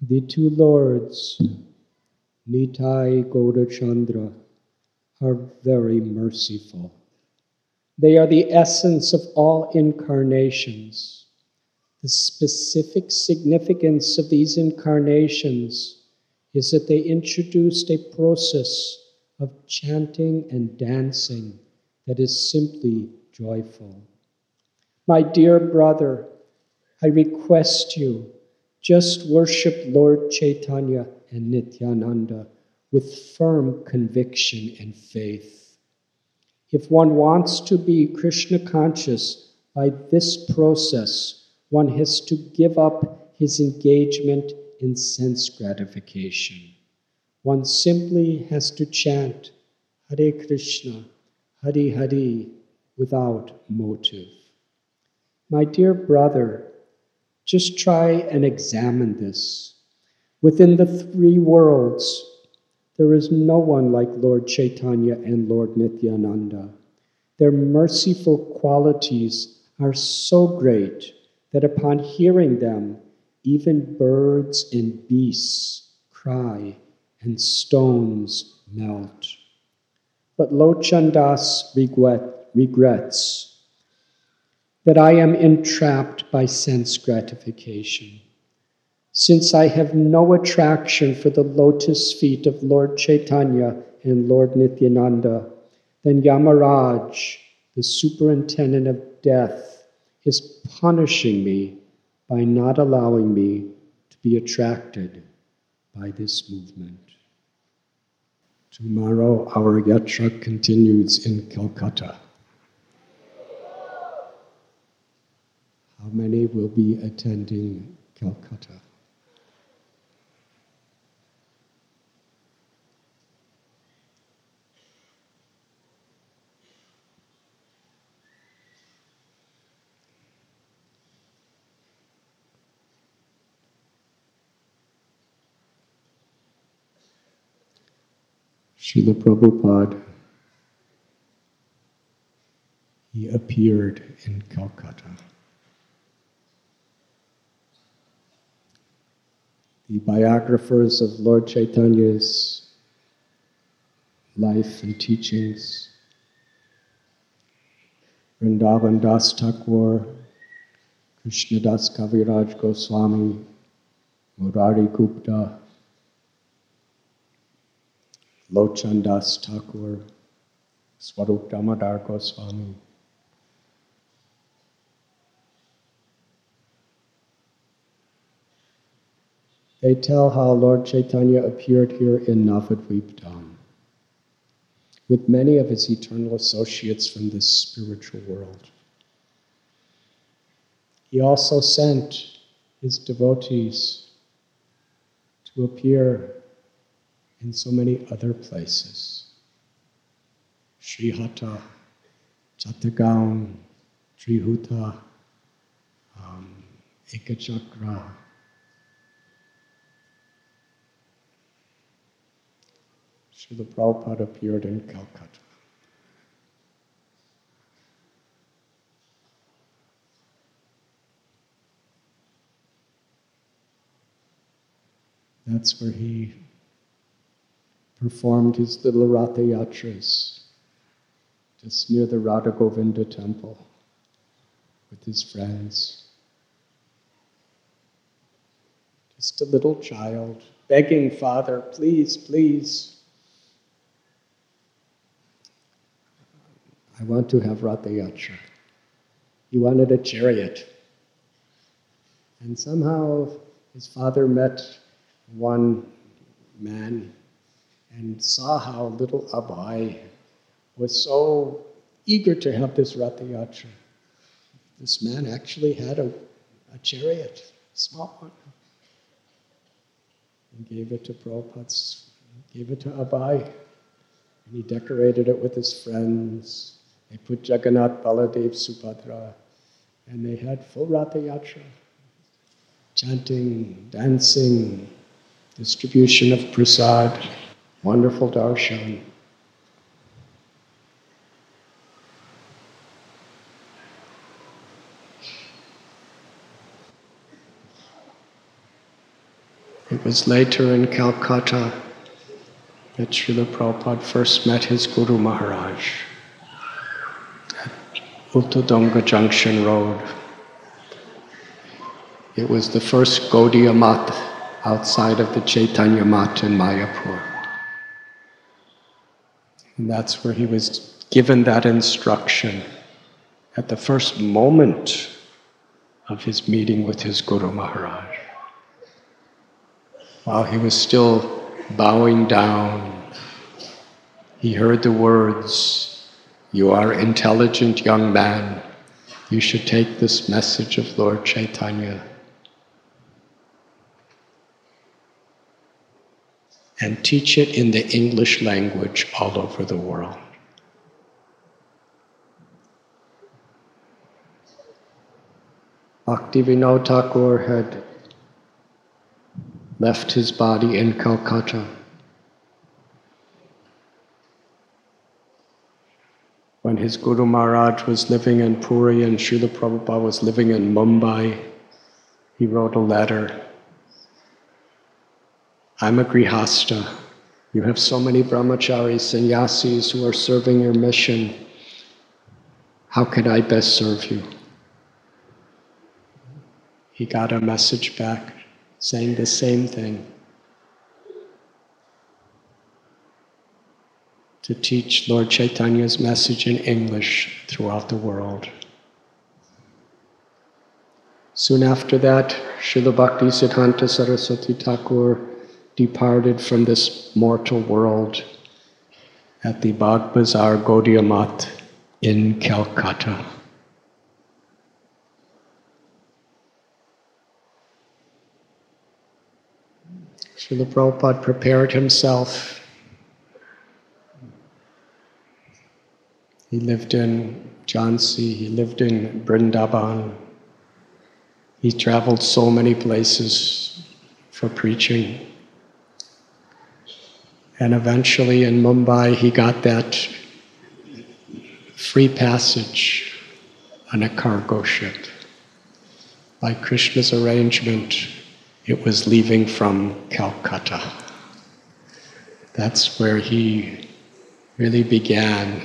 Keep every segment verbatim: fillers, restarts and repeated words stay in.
The two lords, Nitai Gaurachandra, are very merciful. They are the essence of all incarnations. The specific significance of these incarnations is that they introduced a process of chanting and dancing that is simply joyful. My dear brother, I request you, just worship Lord Chaitanya and Nityananda with firm conviction and faith. If one wants to be Krishna conscious by this process, one has to give up his engagement in sense gratification. One simply has to chant Hare Krishna, Hare Hare without motive. My dear brother, just try and examine this. Within the three worlds, there is no one like Lord Chaitanya and Lord Nityananda. Their merciful qualities are so great that upon hearing them, even birds and beasts cry and stones melt. But Lochandas regret, regrets that I am entrapped by sense gratification. Since I have no attraction for the lotus feet of Lord Chaitanya and Lord Nityananda, then Yamaraj, the superintendent of death, is punishing me by not allowing me to be attracted by this movement. Tomorrow our yatra continues in Calcutta. How many will be attending Calcutta? Srila Prabhupada, he appeared in Calcutta. The biographers of Lord Chaitanya's life and teachings, Vrindavan Das Thakur, Krishnadas Kaviraj Goswami, Murari Gupta, Lochan Das Thakur, Swarup Damodar Goswami. They tell how Lord Chaitanya appeared here in Navadvip Dham with many of his eternal associates from this spiritual world. He also sent his devotees to appear in so many other places. Srihata, Chattagaon, Trihuta, um, Ekachakra. Srila Prabhupada appeared in Calcutta. That's where he performed his little Ratha Yatras, just near the Radha Govinda temple with his friends. Just a little child begging, Father, please, please. I want to have Ratha Yatra. He wanted a chariot. And somehow his father met one man and saw how little Abhay was so eager to have this Ratha Yatra. This man actually had a, a chariot, a small one. And gave it to Prabhupada's, gave it to Abhay. And he decorated it with his friends. They put Jagannath, Baladev, Subhadra, and they had full Ratha Yatra. Chanting, dancing, distribution of prasad, wonderful darshan. It was later in Calcutta that Srila Prabhupada first met his Guru Maharaj at Uttadanga Junction Road. It was the first Gaudiya Math outside of the Chaitanya Math in Mayapur. And that's where he was given that instruction at the first moment of his meeting with his Guru Maharaj. While he was still bowing down, he heard the words, "You are intelligent young man. You should take this message of Lord Chaitanya and teach it in the English language all over the world." Bhaktivinoda Thakur had left his body in Calcutta. When his Guru Maharaj was living in Puri and Srila Prabhupada was living in Mumbai, he wrote a letter. "I'm a Grihasta. You have so many brahmacharis, sannyasis who are serving your mission. How can I best serve you?" He got a message back saying the same thing. To teach Lord Chaitanya's message in English throughout the world. Soon after that, Srila Bhaktisiddhanta Saraswati Thakur departed from this mortal world at the Bagh Bazar Gaudiya Math in Calcutta. Srila Prabhupada prepared himself. He lived in Jhansi, he lived in Vrindavan. He traveled so many places for preaching. And eventually in Mumbai, he got that free passage on a cargo ship. By Krishna's arrangement, it was leaving from Calcutta. That's where he really began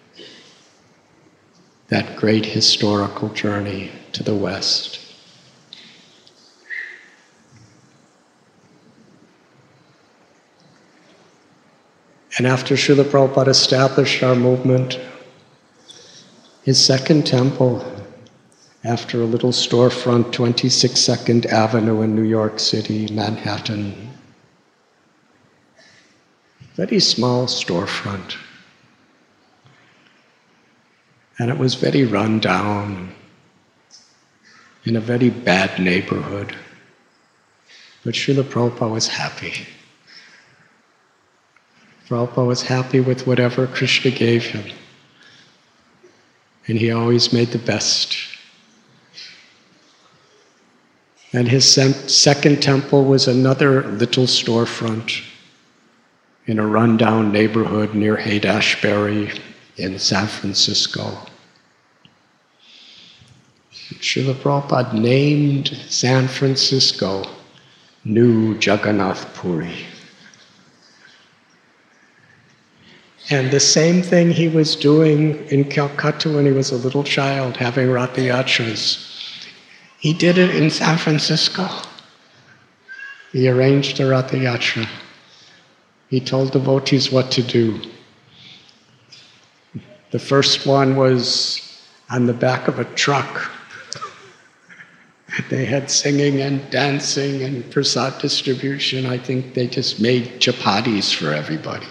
that great historical journey to the West. And after Srila Prabhupada established our movement, his second temple, after a little storefront, twenty-six Second Avenue in New York City, Manhattan. Very small storefront. And it was very run down, in a very bad neighborhood. But Srila Prabhupada was happy. Prabhupada was happy with whatever Krishna gave him. And he always made the best. And his second temple was another little storefront in a rundown neighborhood near Haight-Ashbury in San Francisco. Srila Prabhupada named San Francisco New Jagannath Puri. And the same thing he was doing in Calcutta when he was a little child, having Ratha Yatras. He did it in San Francisco. He arranged a Ratha Yatra. He told devotees what to do. The first one was on the back of a truck. They had singing and dancing and prasad distribution. I think they just made chapatis for everybody.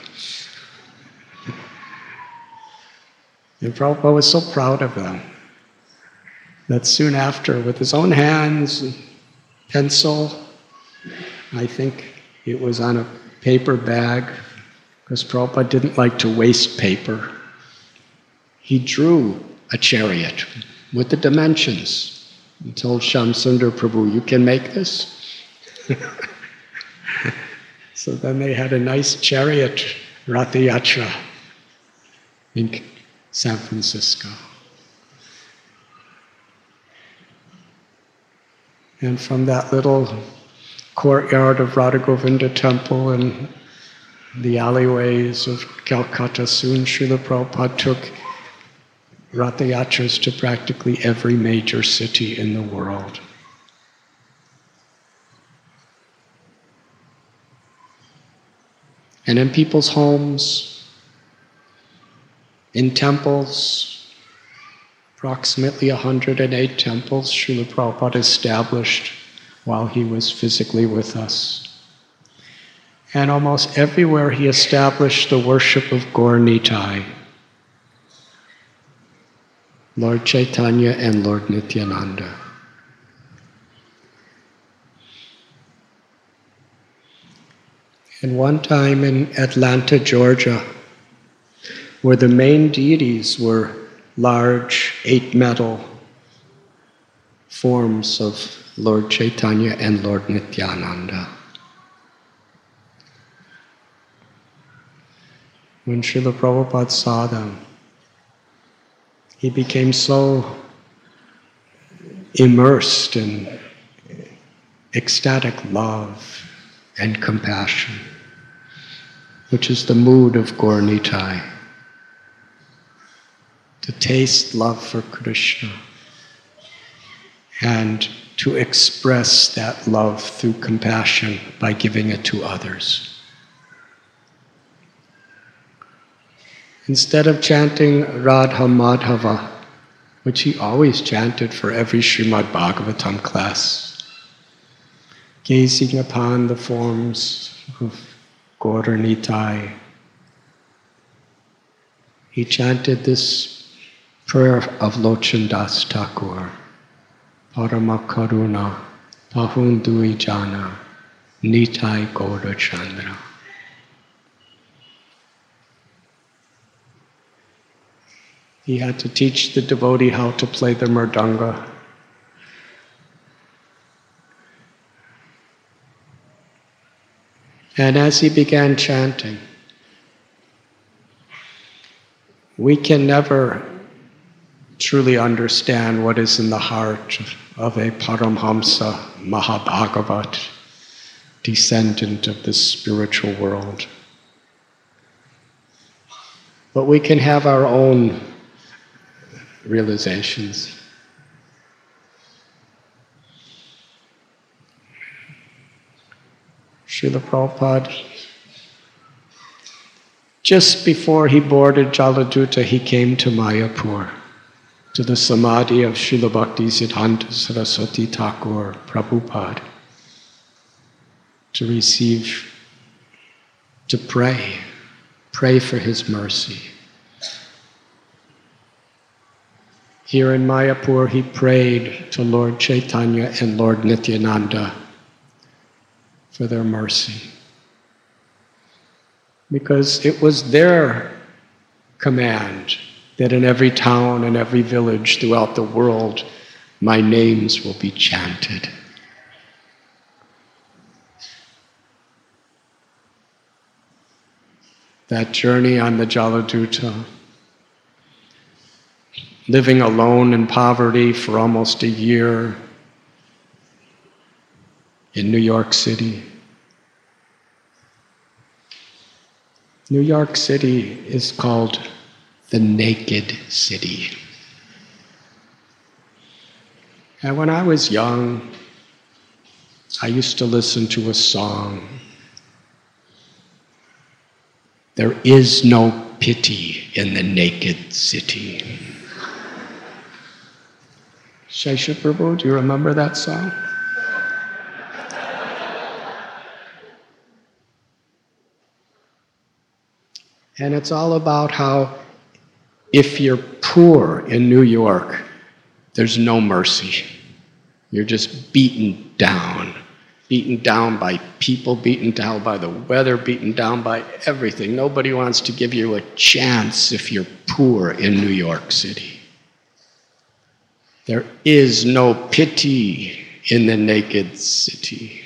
And Prabhupada was so proud of them that soon after, with his own hands, pencil, I think it was on a paper bag, because Prabhupada didn't like to waste paper, he drew a chariot with the dimensions. He told Shamsundar Prabhu, "You can make this?" So then they had a nice chariot Ratha Yatra in San Francisco. And from that little courtyard of Radha Govinda temple and the alleyways of Calcutta. Soon Srila Prabhupada took Ratha Yatras to practically every major city in the world. And in people's homes, in temples, approximately one hundred eight temples Srila Prabhupada established while he was physically with us. And almost everywhere he established the worship of Gaur Nitai, Lord Chaitanya and Lord Nityananda. And one time in Atlanta, Georgia, where the main deities were large eight-metal forms of Lord Chaitanya and Lord Nityananda. When Srila Prabhupada saw them, he became so immersed in ecstatic love and compassion, which is the mood of Gaur Nitai, to taste love for Krishna and to express that love through compassion by giving it to others. Instead of chanting Radha Madhava, which he always chanted for every Srimad Bhagavatam class, gazing upon the forms of Gaur Nitai, he chanted this prayer of Lochan Das Thakur, Parama Karuna, Pahundui Jana, Nitai Gaura Chandra. He had to teach the devotee how to play the mridanga. And as he began chanting, we can never truly understand what is in the heart of a Paramhamsa Mahabhagavat, descendant of the spiritual world. But we can have our own realizations. Srila Prabhupada, just before he boarded Jaladuta, he came to Mayapur, to the samadhi of Srila Bhakti Siddhanta Saraswati Thakur Prabhupada, to receive, to pray, pray for his mercy. Here in Mayapur, he prayed to Lord Chaitanya and Lord Nityananda for their mercy, because it was their command that in every town and every village throughout the world, my names will be chanted. That journey on the Jaladuta, living alone in poverty for almost a year in New York City. New York City is called the Naked City. And when I was young, I used to listen to a song. There is no pity in the naked city. Shaisha Prabhu, do you remember that song? And it's all about how if you're poor in New York, there's no mercy. You're just beaten down. Beaten down by people, beaten down by the weather, beaten down by everything. Nobody wants to give you a chance if you're poor in New York City. There is no pity in the naked city.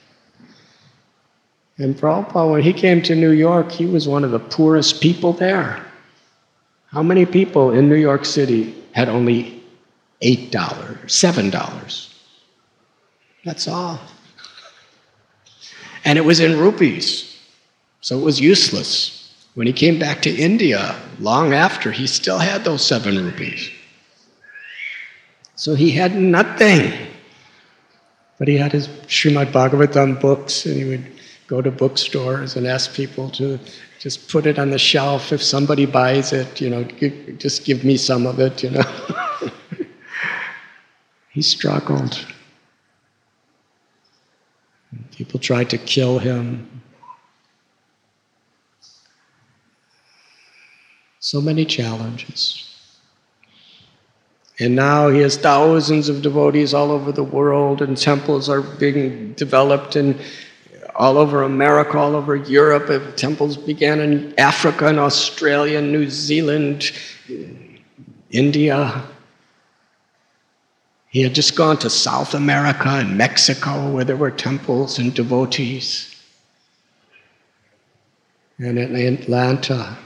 And Prabhupada, when he came to New York, he was one of the poorest people there. How many people in New York City had only eight dollars, seven dollars? That's all. And it was in rupees, so it was useless. When he came back to India, long after, he still had those seven rupees. So he had nothing. But he had his Srimad Bhagavatam books, and he would go to bookstores and ask people to just put it on the shelf. If somebody buys it, you know, give, just give me some of it, you know. He struggled. People tried to kill him. So many challenges. And now he has thousands of devotees all over the world, and temples are being developed in all over America, all over Europe. Temples began in Africa and Australia, New Zealand, India. He had just gone to South America and Mexico, where there were temples and devotees. And in Atlanta,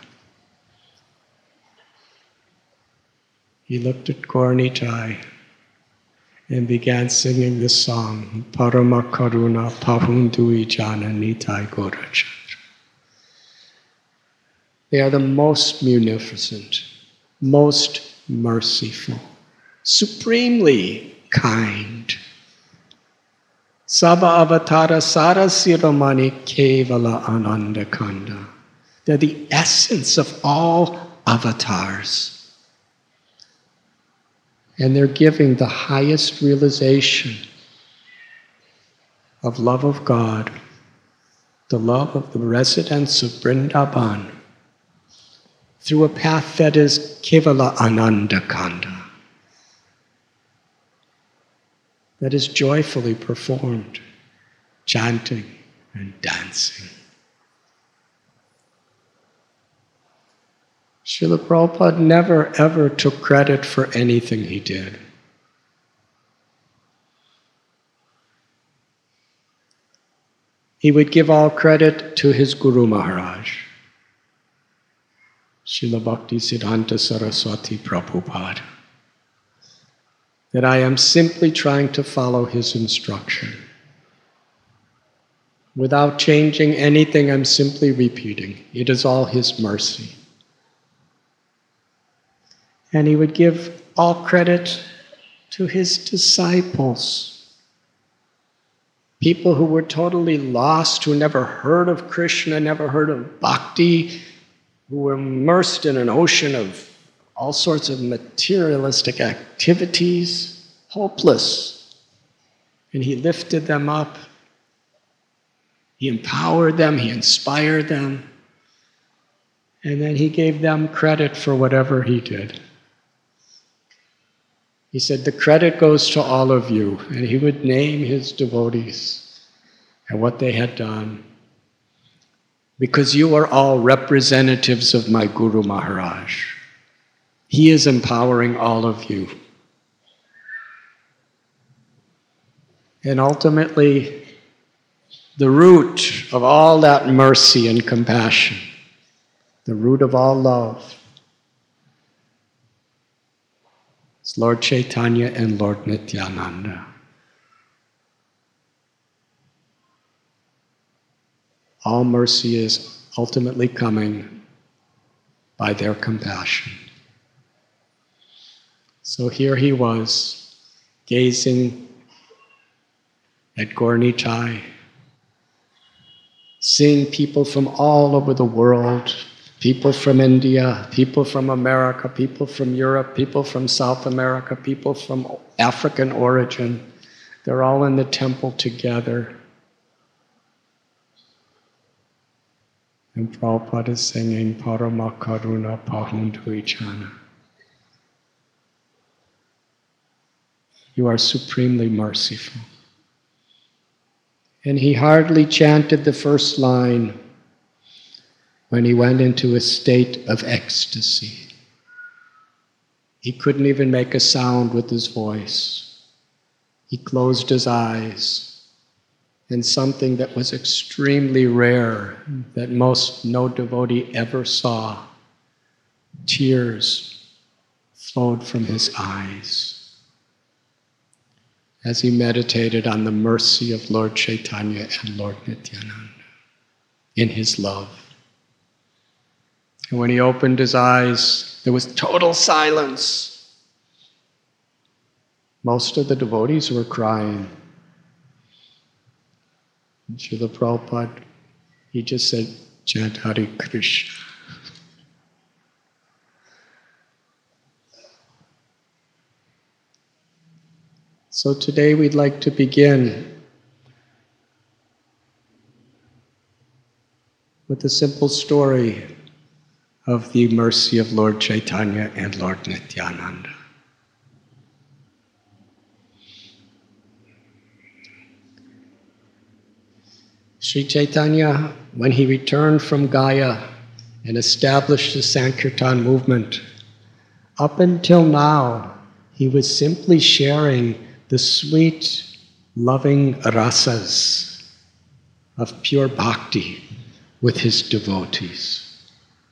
he looked at Gaura Nitai and began singing this song, Parama Karuna Pahundui Jana Nitai Gaurachandra. They are the most munificent, most merciful, supremely kind. Sabha Avatara Sara Siramani Kevala Ananda Kanda. They're the essence of all avatars. And they're giving the highest realization of love of God, the love of the residents of Vrindavan, through a path that is Kevala Ananda Kanda, that is joyfully performed, chanting and dancing. Srila Prabhupada never ever took credit for anything he did. He would give all credit to his Guru Maharaj, Srila Bhakti Siddhanta Saraswati Prabhupada, that I am simply trying to follow his instruction. Without changing anything, I'm simply repeating. It is all his mercy. And he would give all credit to his disciples, people who were totally lost, who never heard of Krishna, never heard of bhakti, who were immersed in an ocean of all sorts of materialistic activities, hopeless. And he lifted them up. He empowered them, he inspired them, and then he gave them credit for whatever he did. He said, the credit goes to all of you, and he would name his devotees and what they had done, because you are all representatives of my Guru Maharaj. He is empowering all of you. And ultimately, the root of all that mercy and compassion, the root of all love, is Lord Chaitanya and Lord Nityananda. All mercy is ultimately coming by their compassion. So here he was, gazing at Gaura Nitai, seeing people from all over the world, people from India, people from America, people from Europe, people from South America, people from African origin. They're all in the temple together. And Prabhupada is singing Parama Karuna Pahundui Jana. You are supremely merciful. And he hardly chanted the first line when he went into a state of ecstasy. He couldn't even make a sound with his voice. He closed his eyes, and something that was extremely rare, that most no devotee ever saw, tears flowed from his eyes. as he meditated on the mercy of Lord Chaitanya and Lord Nityananda in his love. And when he opened his eyes, there was total silence. Most of the devotees were crying. And Srila Prabhupada, he just said, chant Hare Krishna. So today we'd like to begin with the simple story of the mercy of Lord Chaitanya and Lord Nityananda. Sri Chaitanya, when he returned from Gaya and established the Sankirtan movement, up until now, he was simply sharing the sweet, loving rasas of pure bhakti with his devotees.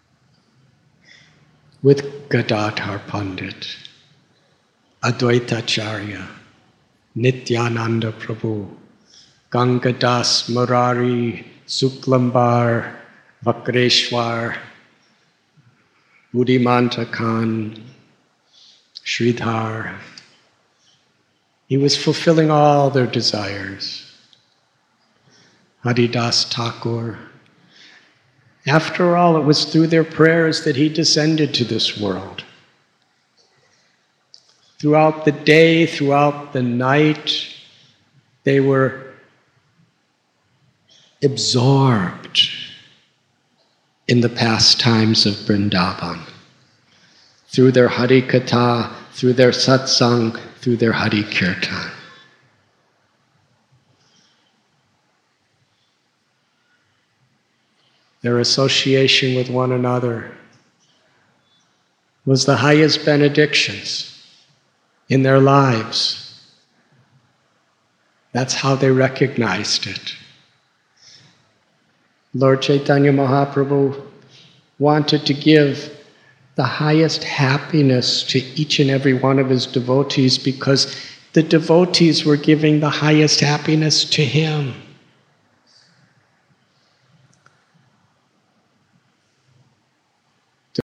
With Gadadhar Pandit, Advaitacharya, Nityananda Prabhu, Gangadas Murari, Suklambar, Vakreshwar, Buddhimanta Khan, Sridhar. He was fulfilling all their desires. Haridas Thakur. After all, it was through their prayers that he descended to this world. Throughout the day, throughout the night, they were absorbed in the pastimes of Vrindavan. Through their Hari Katha, through their satsang, through their Hari Kirtan. Their association with one another was the highest benedictions in their lives. That's how they recognized it. Lord Chaitanya Mahaprabhu wanted to give the highest happiness to each and every one of his devotees because the devotees were giving the highest happiness to him.